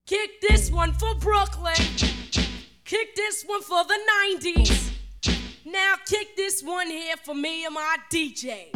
Kick this one for Brooklyn. Kick this one for the 90s. Now kick this one here for me and my DJ.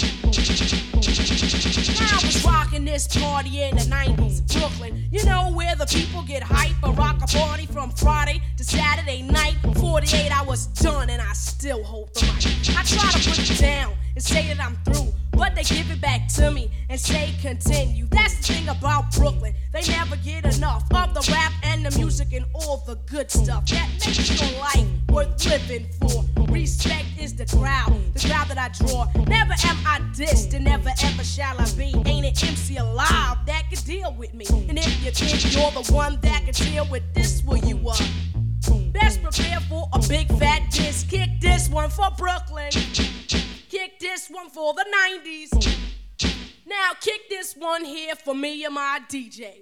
Now I was rocking this party in the 90s, Brooklyn. You know where the people get hype. I rock a party from Friday to Saturday night. 48 hours done and I still hold the mic. I try to put it down and say that I'm through, but they give it back to me and say continue. That's the thing about Brooklyn. They never get enough of the rap and the music and all the good stuff that makes your life worth living for. Respect is the crowd that I draw. Never am I dissed and never ever shall I be. Ain't an MC alive that can deal with me. And if you think you're the one that can deal with this, well you best prepare for a big fat diss. Kick this one for Brooklyn. Kick this one for the 90s. Now kick this one here for me and my DJ.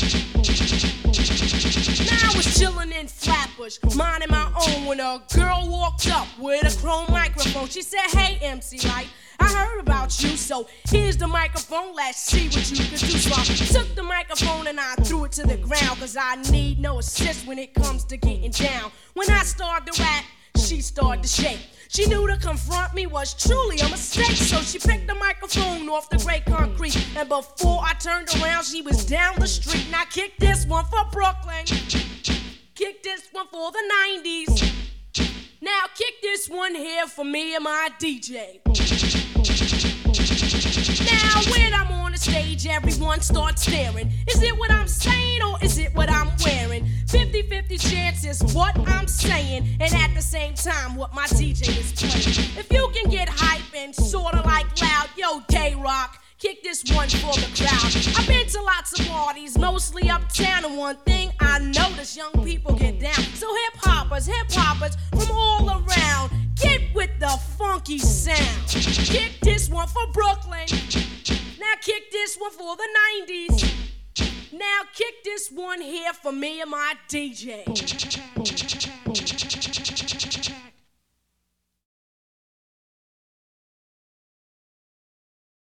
Now I was chillin' in Flatbush, minding my own, when a girl walked up with a chrome microphone. She said, "Hey MC Light, I heard about you, so here's the microphone, let's see what you can do." So I took the microphone and I threw it to the ground, cause I need no assist when it comes to getting down. When I started to rap, she started to shake. She knew to confront me was truly a mistake, so she picked the microphone off the gray concrete. And before I turned around, she was down the street. Now kick this one for Brooklyn. Kick this one for the 90s. Now kick this one here for me and my DJ. Now when I'm on the stage, everyone starts staring. Is it what I'm saying or is it what I'm wearing? 50-50 chance is what I'm saying, and at the same time what my DJ is playing. If you can get hype and sorta like loud, yo K-Rock, kick this one for the crowd. I've been to lots of parties, mostly uptown, and one thing I notice, young people get down. So hip-hoppers from all around, get with the funky sound. Kick this one for Brooklyn. Now kick this one for the 90s. Now kick this one here for me and my DJ.